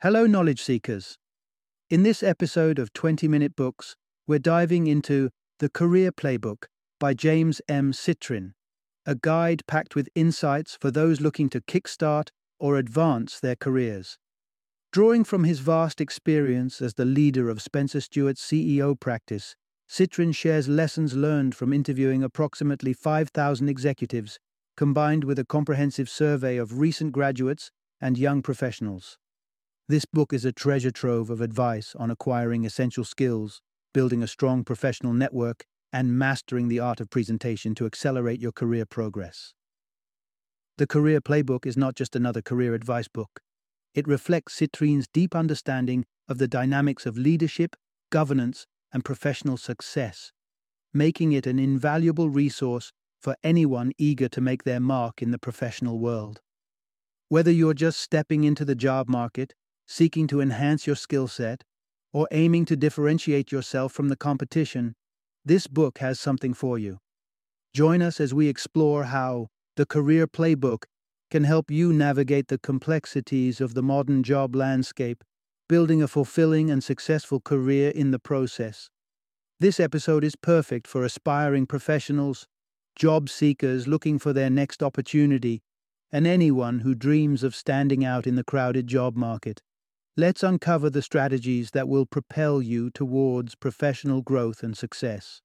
Hello, knowledge seekers. In this episode of 20-Minute Books, we're diving into The Career Playbook by James M. Citrin, a guide packed with insights for those looking to kickstart or advance their careers. Drawing from his vast experience as the leader of Spencer Stuart's CEO practice, Citrin shares lessons learned from interviewing approximately 5,000 executives, combined with a comprehensive survey of recent graduates and young professionals. This book is a treasure trove of advice on acquiring essential skills, building a strong professional network, and mastering the art of presentation to accelerate your career progress. The Career Playbook is not just another career advice book. It reflects Citrin's deep understanding of the dynamics of leadership, governance, and professional success, making it an invaluable resource for anyone eager to make their mark in the professional world. Whether you're just stepping into the job market, seeking to enhance your skill set, or aiming to differentiate yourself from the competition, this book has something for you. Join us as we explore how the Career Playbook can help you navigate the complexities of the modern job landscape, building a fulfilling and successful career in the process. This episode is perfect for aspiring professionals, job seekers looking for their next opportunity, and anyone who dreams of standing out in the crowded job market. Let's uncover the strategies that will propel you towards professional growth and success.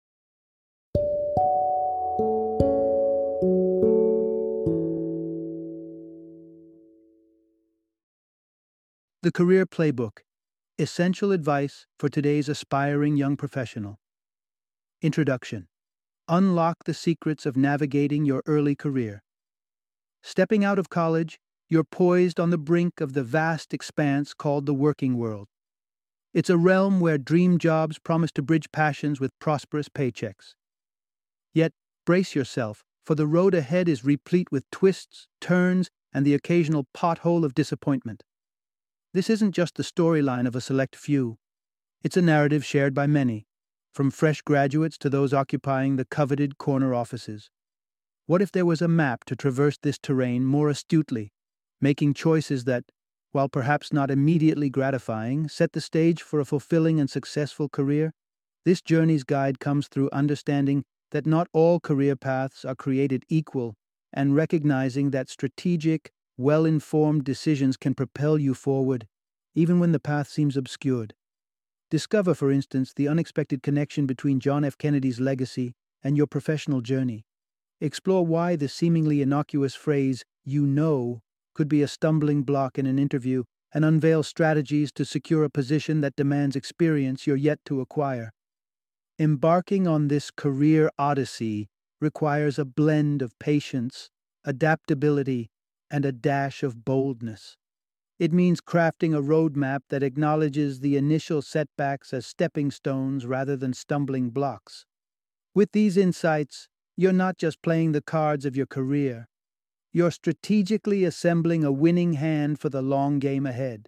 The Career Playbook: Essential Advice for Today's Aspiring Young Professional. Introduction. Unlock the secrets of navigating your early career. Stepping out of college, you're poised on the brink of the vast expanse called the working world. It's a realm where dream jobs promise to bridge passions with prosperous paychecks. Yet, brace yourself, for the road ahead is replete with twists, turns, and the occasional pothole of disappointment. This isn't just the storyline of a select few. It's a narrative shared by many, from fresh graduates to those occupying the coveted corner offices. What if there was a map to traverse this terrain more astutely, making choices that, while perhaps not immediately gratifying, set the stage for a fulfilling and successful career? This journey's guide comes through understanding that not all career paths are created equal and recognizing that strategic, well-informed decisions can propel you forward, even when the path seems obscured. Discover, for instance, the unexpected connection between John F. Kennedy's legacy and your professional journey. Explore why the seemingly innocuous phrase, "you know," could be a stumbling block in an interview, and unveil strategies to secure a position that demands experience you're yet to acquire. Embarking on this career odyssey requires a blend of patience, adaptability, and a dash of boldness. It means crafting a roadmap that acknowledges the initial setbacks as stepping stones rather than stumbling blocks. With these insights, you're not just playing the cards of your career. You're strategically assembling a winning hand for the long game ahead.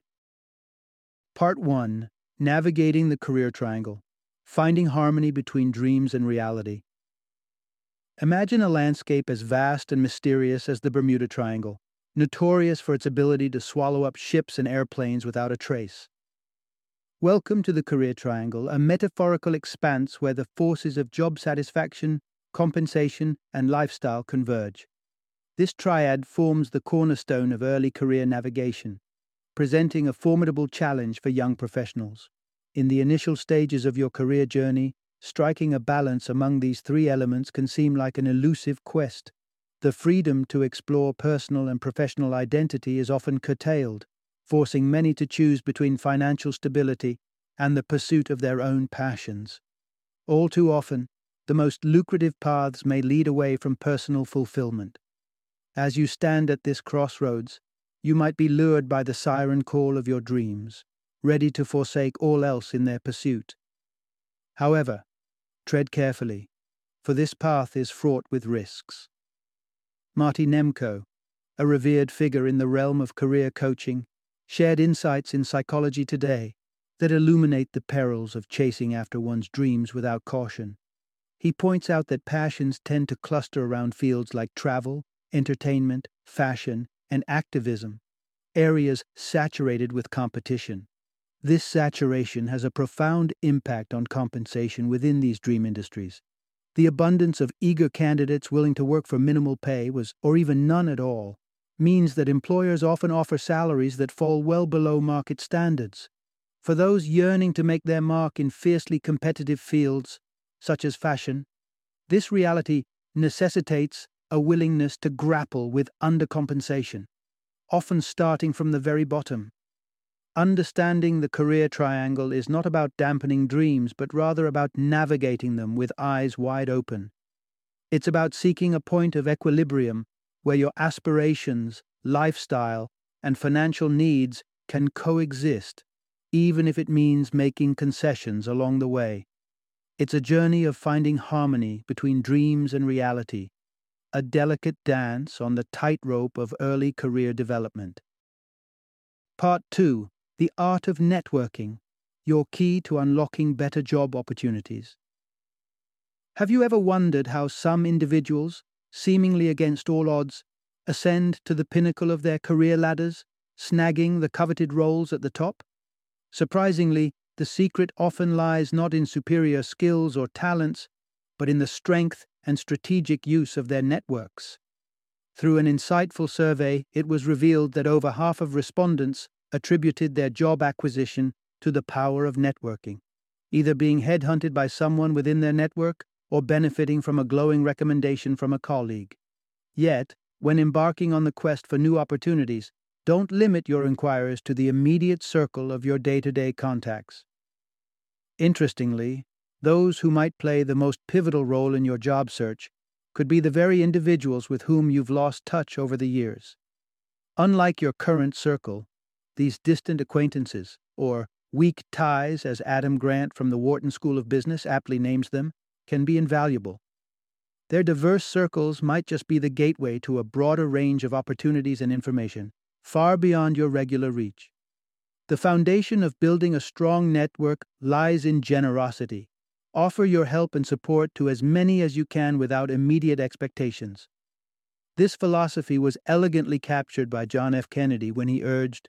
Part 1. Navigating the Career Triangle: Finding Harmony Between Dreams and Reality. Imagine a landscape as vast and mysterious as the Bermuda Triangle, notorious for its ability to swallow up ships and airplanes without a trace. Welcome to the Career Triangle, a metaphorical expanse where the forces of job satisfaction, compensation, and lifestyle converge. This triad forms the cornerstone of early career navigation, presenting a formidable challenge for young professionals. In the initial stages of your career journey, striking a balance among these three elements can seem like an elusive quest. The freedom to explore personal and professional identity is often curtailed, forcing many to choose between financial stability and the pursuit of their own passions. All too often, the most lucrative paths may lead away from personal fulfillment. As you stand at this crossroads, you might be lured by the siren call of your dreams, ready to forsake all else in their pursuit. However, tread carefully, for this path is fraught with risks. Marty Nemko, a revered figure in the realm of career coaching, shared insights in Psychology Today that illuminate the perils of chasing after one's dreams without caution. He points out that passions tend to cluster around fields like travel, entertainment, fashion, and activism, areas saturated with competition. This saturation has a profound impact on compensation within these dream industries. The abundance of eager candidates willing to work for minimal pay or even none at all, means that employers often offer salaries that fall well below market standards. For those yearning to make their mark in fiercely competitive fields, such as fashion, this reality necessitates a willingness to grapple with undercompensation, often starting from the very bottom. Understanding the career triangle is not about dampening dreams, but rather about navigating them with eyes wide open. It's about seeking a point of equilibrium where your aspirations, lifestyle, and financial needs can coexist, even if it means making concessions along the way. It's a journey of finding harmony between dreams and reality, a delicate dance on the tightrope of early career development. Part 2. The Art of Networking, your key to unlocking better job opportunities. Have you ever wondered how some individuals, seemingly against all odds, ascend to the pinnacle of their career ladders, snagging the coveted roles at the top? Surprisingly, the secret often lies not in superior skills or talents, but in the strength and strategic use of their networks. Through an insightful survey, it was revealed that over half of respondents attributed their job acquisition to the power of networking, either being headhunted by someone within their network or benefiting from a glowing recommendation from a colleague. Yet, when embarking on the quest for new opportunities, don't limit your inquirers to the immediate circle of your day-to-day contacts. Interestingly, those who might play the most pivotal role in your job search could be the very individuals with whom you've lost touch over the years. Unlike your current circle, these distant acquaintances, or weak ties as Adam Grant from the Wharton School of Business aptly names them, can be invaluable. Their diverse circles might just be the gateway to a broader range of opportunities and information, far beyond your regular reach. The foundation of building a strong network lies in generosity. Offer your help and support to as many as you can without immediate expectations. This philosophy was elegantly captured by John F. Kennedy when he urged,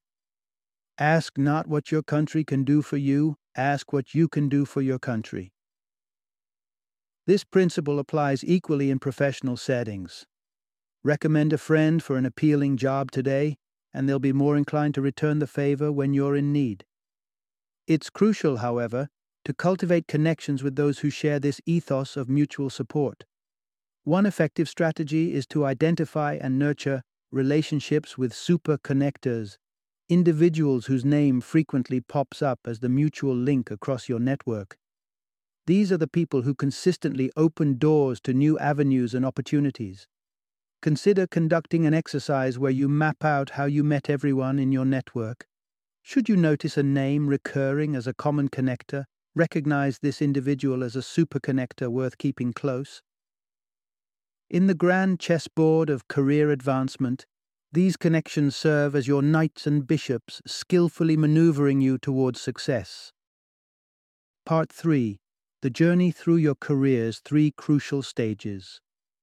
"Ask not what your country can do for you, ask what you can do for your country." This principle applies equally in professional settings. Recommend a friend for an appealing job today, and they'll be more inclined to return the favor when you're in need. It's crucial, however, to cultivate connections with those who share this ethos of mutual support. One effective strategy is to identify and nurture relationships with super connectors, individuals whose name frequently pops up as the mutual link across your network. These are the people who consistently open doors to new avenues and opportunities. Consider conducting an exercise where you map out how you met everyone in your network. Should you notice a name recurring as a common connector, recognize this individual as a super connector worth keeping close. In the grand chessboard of career advancement, these connections serve as your knights and bishops, skillfully maneuvering you towards success. Part 3. The journey through your career's 3 crucial stages.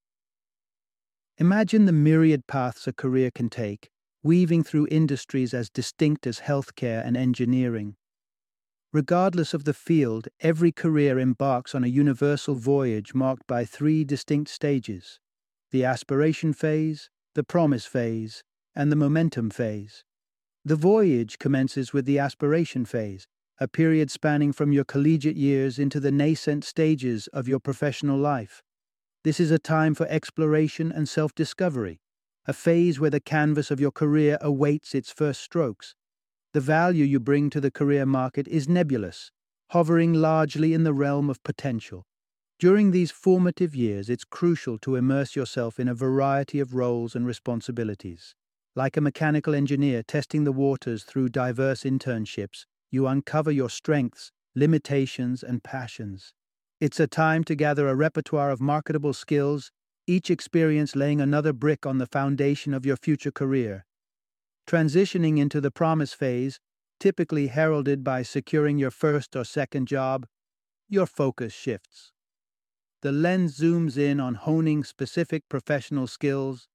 Imagine the myriad paths a career can take, weaving through industries as distinct as healthcare and engineering. Regardless of the field, every career embarks on a universal voyage marked by 3 distinct stages: the aspiration phase, the promise phase, and the momentum phase. The voyage commences with the aspiration phase, a period spanning from your collegiate years into the nascent stages of your professional life. This is a time for exploration and self-discovery, a phase where the canvas of your career awaits its first strokes. The value you bring to the career market is nebulous, hovering largely in the realm of potential. During these formative years, it's crucial to immerse yourself in a variety of roles and responsibilities. Like a mechanical engineer testing the waters through diverse internships, you uncover your strengths, limitations, and passions. It's a time to gather a repertoire of marketable skills, each experience laying another brick on the foundation of your future career. Transitioning into the promise phase, typically heralded by securing your first or second job, your focus shifts. The lens zooms in on honing specific professional skills,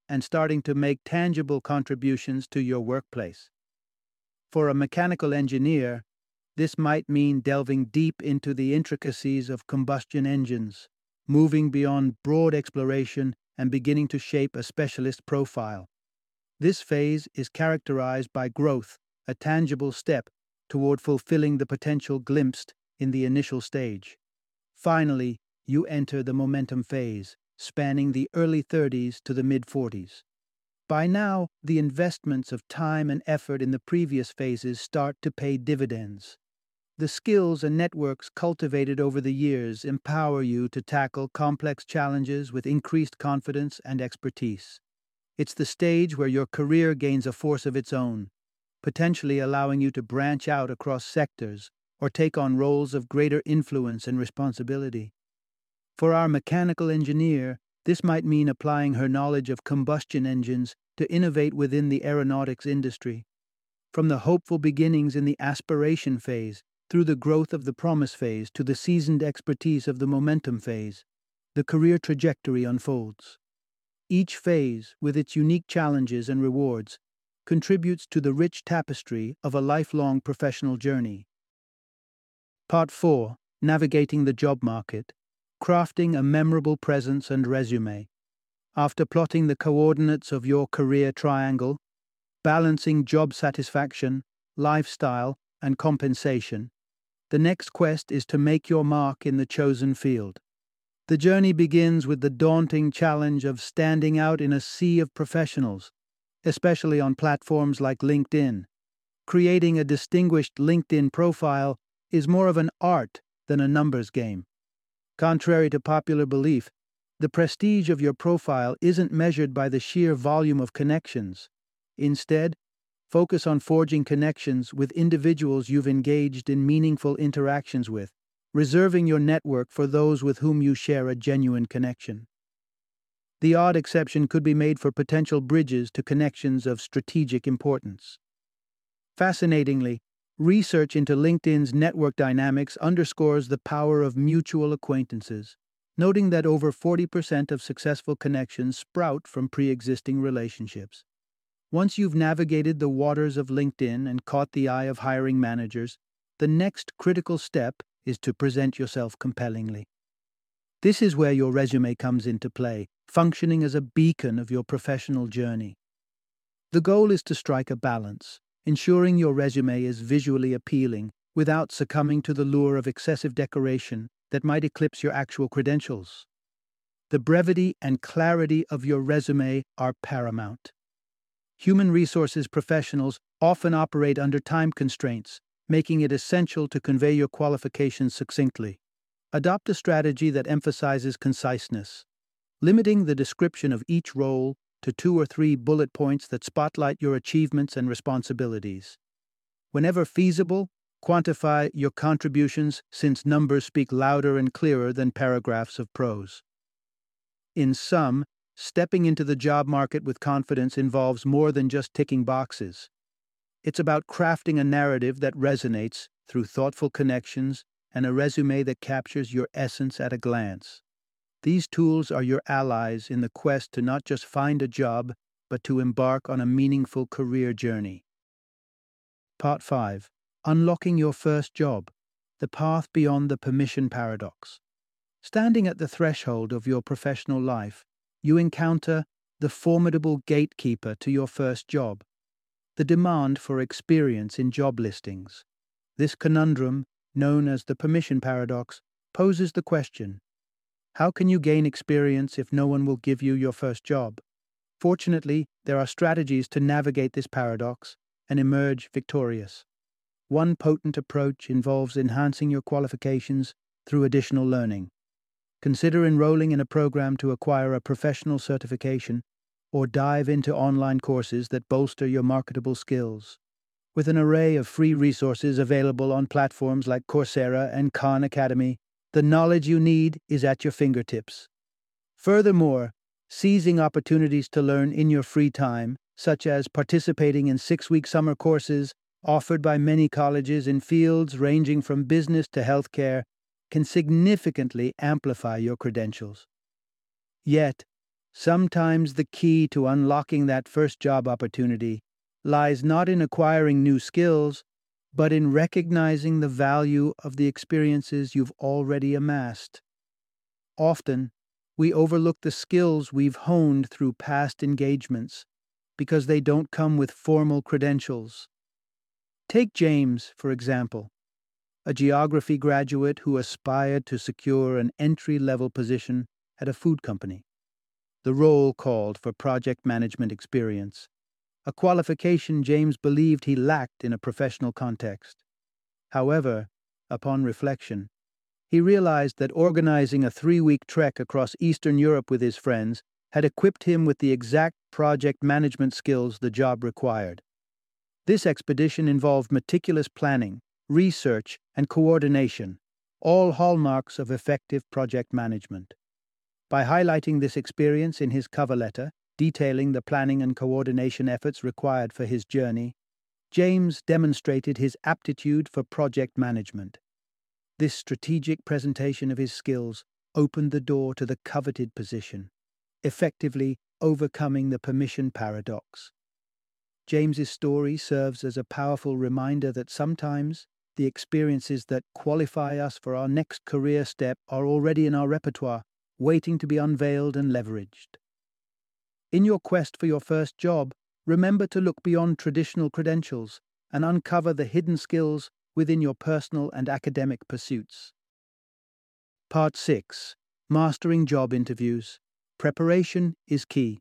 and starting to make tangible contributions to your workplace. For a mechanical engineer, this might mean delving deep into the intricacies of combustion engines, moving beyond broad exploration and beginning to shape a specialist profile. This phase is characterized by growth, a tangible step toward fulfilling the potential glimpsed in the initial stage. Finally, you enter the momentum phase, spanning the early 30s to the mid-40s. By now, the investments of time and effort in the previous phases start to pay dividends. The skills and networks cultivated over the years empower you to tackle complex challenges with increased confidence and expertise. It's the stage where your career gains a force of its own, potentially allowing you to branch out across sectors or take on roles of greater influence and responsibility. For our mechanical engineer, this might mean applying her knowledge of combustion engines to innovate within the aeronautics industry. From the hopeful beginnings in the aspiration phase, through the growth of the promise phase to the seasoned expertise of the momentum phase, the career trajectory unfolds. Each phase, with its unique challenges and rewards, contributes to the rich tapestry of a lifelong professional journey. Part 4. Navigating the job market. Crafting a memorable presence and resume. After plotting the coordinates of your career triangle, balancing job satisfaction, lifestyle, and compensation, the next quest is to make your mark in the chosen field. The journey begins with the daunting challenge of standing out in a sea of professionals, especially on platforms like LinkedIn. Creating a distinguished LinkedIn profile is more of an art than a numbers game. Contrary to popular belief, the prestige of your profile isn't measured by the sheer volume of connections. Instead, focus on forging connections with individuals you've engaged in meaningful interactions with, reserving your network for those with whom you share a genuine connection. The odd exception could be made for potential bridges to connections of strategic importance. Fascinatingly, research into LinkedIn's network dynamics underscores the power of mutual acquaintances, noting that over 40% of successful connections sprout from pre-existing relationships. Once you've navigated the waters of LinkedIn and caught the eye of hiring managers, the next critical step is to present yourself compellingly. This is where your resume comes into play, functioning as a beacon of your professional journey. The goal is to strike a balance, ensuring your resume is visually appealing without succumbing to the lure of excessive decoration that might eclipse your actual credentials. The brevity and clarity of your resume are paramount. Human resources professionals often operate under time constraints, making it essential to convey your qualifications succinctly. Adopt a strategy that emphasizes conciseness, limiting the description of each role to 2 or 3 bullet points that spotlight your achievements and responsibilities. Whenever feasible, quantify your contributions since numbers speak louder and clearer than paragraphs of prose. In sum, stepping into the job market with confidence involves more than just ticking boxes. It's about crafting a narrative that resonates through thoughtful connections and a resume that captures your essence at a glance. These tools are your allies in the quest to not just find a job, but to embark on a meaningful career journey. Part 5. Unlocking your first job. The path beyond the permission paradox. Standing at the threshold of your professional life, you encounter the formidable gatekeeper to your first job, the demand for experience in job listings. This conundrum, known as the permission paradox, poses the question: how can you gain experience if no one will give you your first job? Fortunately, there are strategies to navigate this paradox and emerge victorious. One potent approach involves enhancing your qualifications through additional learning. Consider enrolling in a program to acquire a professional certification, or dive into online courses that bolster your marketable skills. With an array of free resources available on platforms like Coursera and Khan Academy, the knowledge you need is at your fingertips. Furthermore, seizing opportunities to learn in your free time, such as participating in 6-week summer courses offered by many colleges in fields ranging from business to healthcare, can significantly amplify your credentials. Yet, Sometimes the key to unlocking that first job opportunity lies not in acquiring new skills, but in recognizing the value of the experiences you've already amassed. Often, we overlook the skills we've honed through past engagements because they don't come with formal credentials. Take James, for example, a geography graduate who aspired to secure an entry-level position at a food company. The role called for project management experience, a qualification James believed he lacked in a professional context. However, upon reflection, he realized that organizing a 3-week trek across Eastern Europe with his friends had equipped him with the exact project management skills the job required. This expedition involved meticulous planning, research, and coordination, all hallmarks of effective project management. By highlighting this experience in his cover letter, detailing the planning and coordination efforts required for his journey, James demonstrated his aptitude for project management. This strategic presentation of his skills opened the door to the coveted position, effectively overcoming the permission paradox. James's story serves as a powerful reminder that sometimes the experiences that qualify us for our next career step are already in our repertoire, waiting to be unveiled and leveraged. In your quest for your first job, remember to look beyond traditional credentials and uncover the hidden skills within your personal and academic pursuits. Part 6. Mastering Job Interviews. Preparation is key.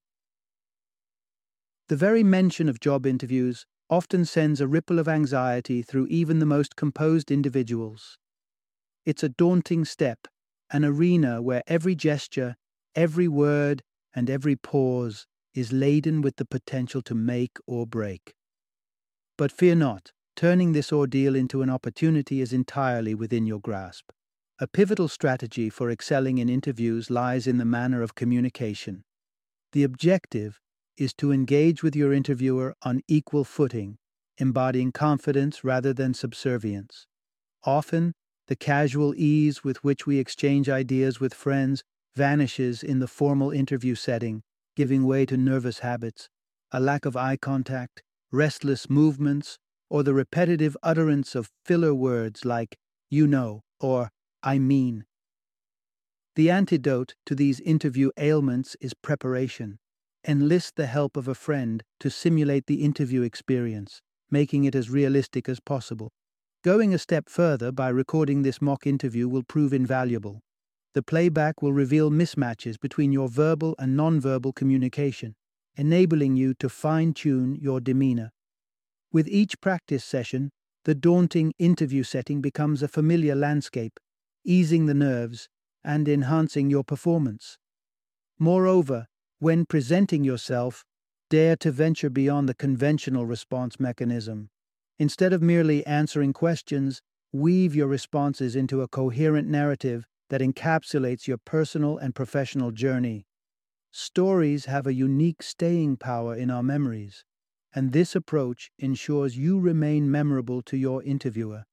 The very mention of job interviews often sends a ripple of anxiety through even the most composed individuals. It's a daunting step, an arena where every gesture, every word, and every pause is laden with the potential to make or break. But fear not, turning this ordeal into an opportunity is entirely within your grasp. A pivotal strategy for excelling in interviews lies in the manner of communication. The objective is to engage with your interviewer on equal footing, embodying confidence rather than subservience. Often, the casual ease with which we exchange ideas with friends vanishes in the formal interview setting, giving way to nervous habits, a lack of eye contact, restless movements, or the repetitive utterance of filler words like, "you know," or "I mean." The antidote to these interview ailments is preparation. Enlist the help of a friend to simulate the interview experience, making it as realistic as possible. Going a step further by recording this mock interview will prove invaluable. The playback will reveal mismatches between your verbal and nonverbal communication, enabling you to fine-tune your demeanor. With each practice session, the daunting interview setting becomes a familiar landscape, easing the nerves and enhancing your performance. Moreover, when presenting yourself, dare to venture beyond the conventional response mechanism. Instead of merely answering questions, weave your responses into a coherent narrative that encapsulates your personal and professional journey. Stories have a unique staying power in our memories, and this approach ensures you remain memorable to your interviewer.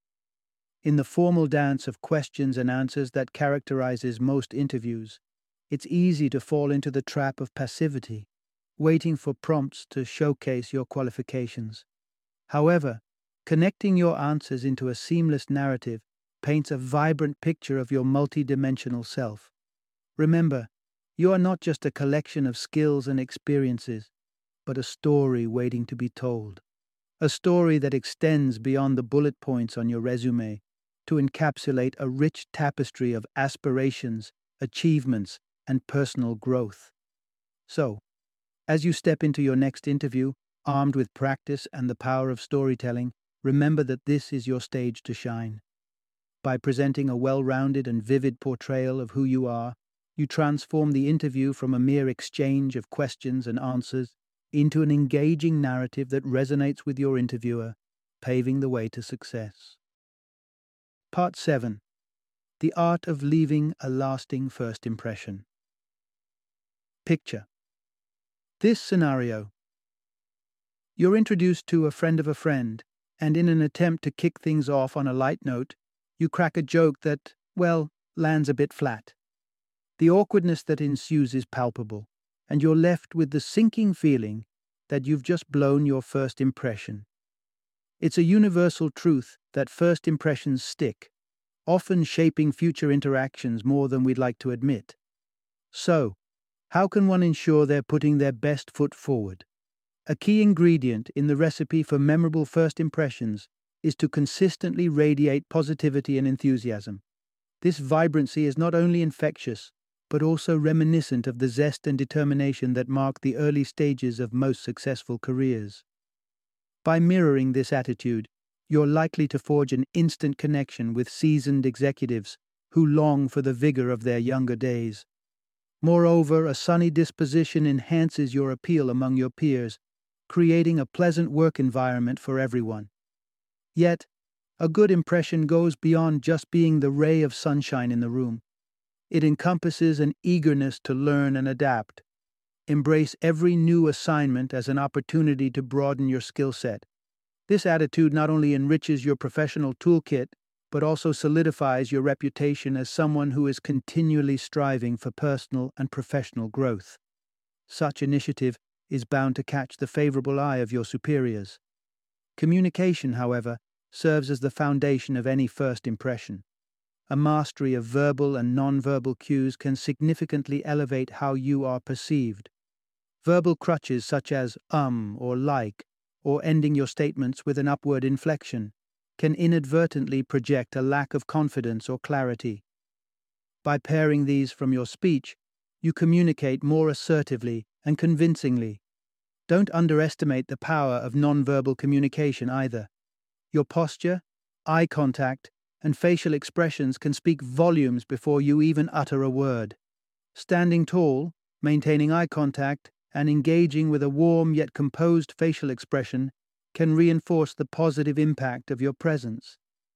In the formal dance of questions and answers that characterizes most interviews, it's easy to fall into the trap of passivity, waiting for prompts to showcase your qualifications. However, connecting your answers into a seamless narrative paints a vibrant picture of your multidimensional self. Remember, you are not just a collection of skills and experiences, but a story waiting to be told. A story that extends beyond the bullet points on your resume to encapsulate a rich tapestry of aspirations, achievements, and personal growth. So, as you step into your next interview, armed with practice and the power of storytelling, remember that this is your stage to shine. By presenting a well-rounded and vivid portrayal of who you are, you transform the interview from a mere exchange of questions and answers into an engaging narrative that resonates with your interviewer, paving the way to success. Part 7. The Art of Leaving a Lasting First Impression. Picture this scenario. You're introduced to a friend of a friend, and in an attempt to kick things off on a light note, you crack a joke that, well, lands a bit flat. The awkwardness that ensues is palpable, and you're left with the sinking feeling that you've just blown your first impression. It's a universal truth that first impressions stick, often shaping future interactions more than we'd like to admit. So, how can one ensure they're putting their best foot forward? A key ingredient in the recipe for memorable first impressions is to consistently radiate positivity and enthusiasm. This vibrancy is not only infectious, but also reminiscent of the zest and determination that mark the early stages of most successful careers. By mirroring this attitude, you're likely to forge an instant connection with seasoned executives who long for the vigor of their younger days. Moreover, a sunny disposition enhances your appeal among your peers, creating a pleasant work environment for everyone. Yet, a good impression goes beyond just being the ray of sunshine in the room. It encompasses an eagerness to learn and adapt. Embrace every new assignment as an opportunity to broaden your skill set. This attitude not only enriches your professional toolkit, but also solidifies your reputation as someone who is continually striving for personal and professional growth. Such initiative is bound to catch the favorable eye of your superiors. Communication, however, serves as the foundation of any first impression. A mastery of verbal and nonverbal cues can significantly elevate how you are perceived. Verbal crutches such as or like, or ending your statements with an upward inflection, can inadvertently project a lack of confidence or clarity. By paring these from your speech, you communicate more assertively and convincingly. Don't underestimate the power of nonverbal communication either. Your posture, eye contact, and facial expressions can speak volumes before you even utter a word. Standing tall, maintaining eye contact, and engaging with a warm yet composed facial expression can reinforce the positive impact of your presence.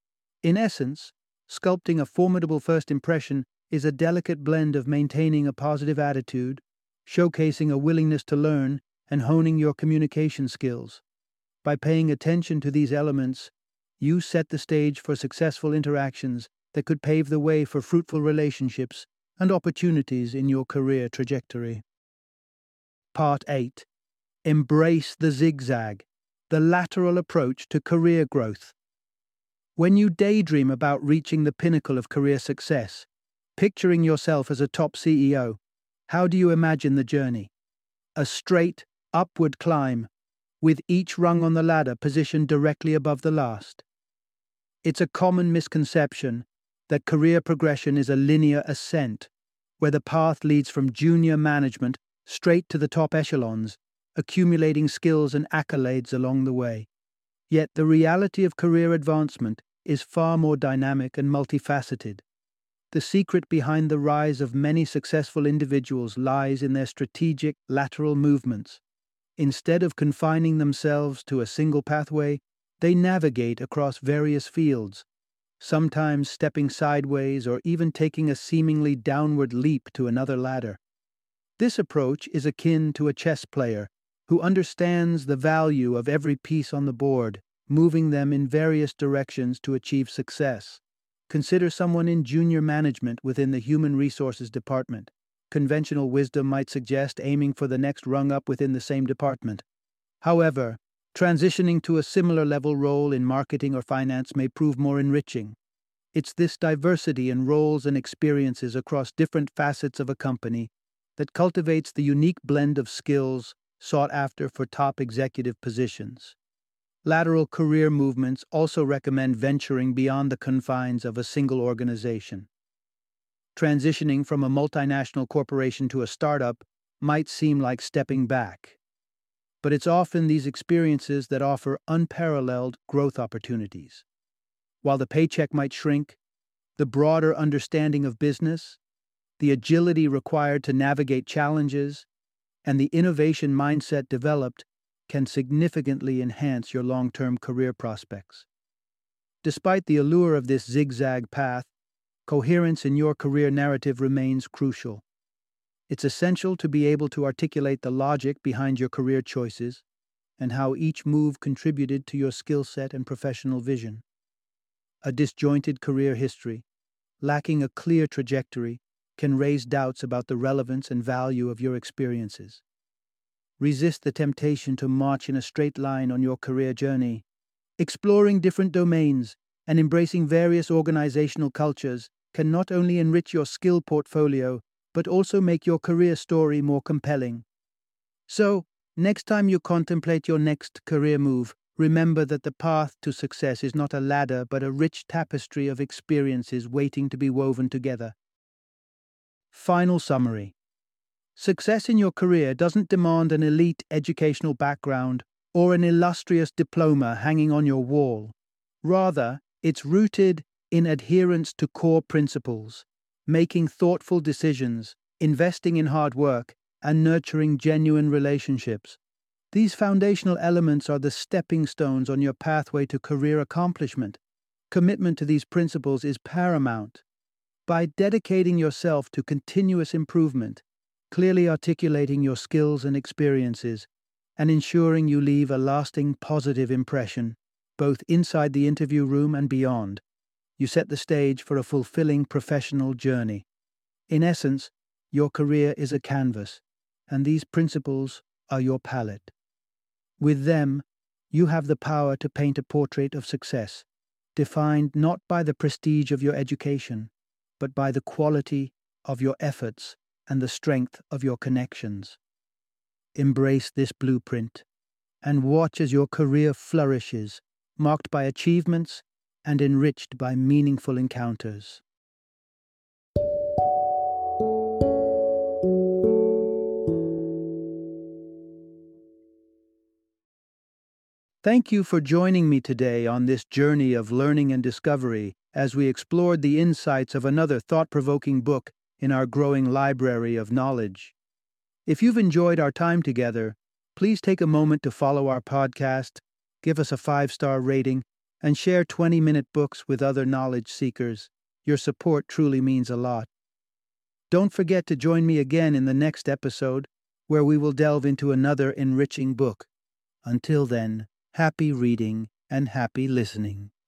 In essence, sculpting a formidable first impression is a delicate blend of maintaining a positive attitude, showcasing a willingness to learn, and honing your communication skills. By paying attention to these elements, you set the stage for successful interactions that could pave the way for fruitful relationships and opportunities in your career trajectory. Part 8. Embrace the zigzag, the lateral approach to career growth. When you daydream about reaching the pinnacle of career success, picturing yourself as a top CEO, how do you imagine the journey? A straight, upward climb, with each rung on the ladder positioned directly above the last. It's a common misconception that career progression is a linear ascent, where the path leads from junior management straight to the top echelons, accumulating skills and accolades along the way. Yet the reality of career advancement is far more dynamic and multifaceted. The secret behind the rise of many successful individuals lies in their strategic lateral movements. Instead of confining themselves to a single pathway, they navigate across various fields, sometimes stepping sideways or even taking a seemingly downward leap to another ladder. This approach is akin to a chess player who understands the value of every piece on the board, moving them in various directions to achieve success. Consider someone in junior management within the human resources department. Conventional wisdom might suggest aiming for the next rung up within the same department. However, transitioning to a similar level role in marketing or finance may prove more enriching. It's this diversity in roles and experiences across different facets of a company that cultivates the unique blend of skills sought after for top executive positions. Lateral career movements also recommend venturing beyond the confines of a single organization. Transitioning from a multinational corporation to a startup might seem like stepping back, but it's often these experiences that offer unparalleled growth opportunities. While the paycheck might shrink, the broader understanding of business, the agility required to navigate challenges, and the innovation mindset developed can significantly enhance your long-term career prospects. Despite the allure of this zigzag path, coherence in your career narrative remains crucial. It's essential to be able to articulate the logic behind your career choices and how each move contributed to your skill set and professional vision. A disjointed career history, lacking a clear trajectory, can raise doubts about the relevance and value of your experiences. Resist the temptation to march in a straight line on your career journey. Exploring different domains and embracing various organizational cultures can not only enrich your skill portfolio, but also make your career story more compelling. So, next time you contemplate your next career move, remember that the path to success is not a ladder but a rich tapestry of experiences waiting to be woven together. Final summary. Success in your career doesn't demand an elite educational background or an illustrious diploma hanging on your wall. Rather, it's rooted in adherence to core principles, making thoughtful decisions, investing in hard work, and nurturing genuine relationships. These foundational elements are the stepping stones on your pathway to career accomplishment. Commitment to these principles is paramount. By dedicating yourself to continuous improvement, clearly articulating your skills and experiences, and ensuring you leave a lasting positive impression, both inside the interview room and beyond, you set the stage for a fulfilling professional journey. In essence, your career is a canvas, and these principles are your palette. With them, you have the power to paint a portrait of success, defined not by the prestige of your education, but by the quality of your efforts and the strength of your connections. Embrace this blueprint and watch as your career flourishes, marked by achievements and enriched by meaningful encounters. Thank you for joining me today on this journey of learning and discovery as we explored the insights of another thought-provoking book in our growing library of knowledge. If you've enjoyed our time together, please take a moment to follow our podcast, give us a 5-star rating, and share 20-minute books with other knowledge seekers. Your support truly means a lot. Don't forget to join me again in the next episode, where we will delve into another enriching book. Until then, happy reading and happy listening.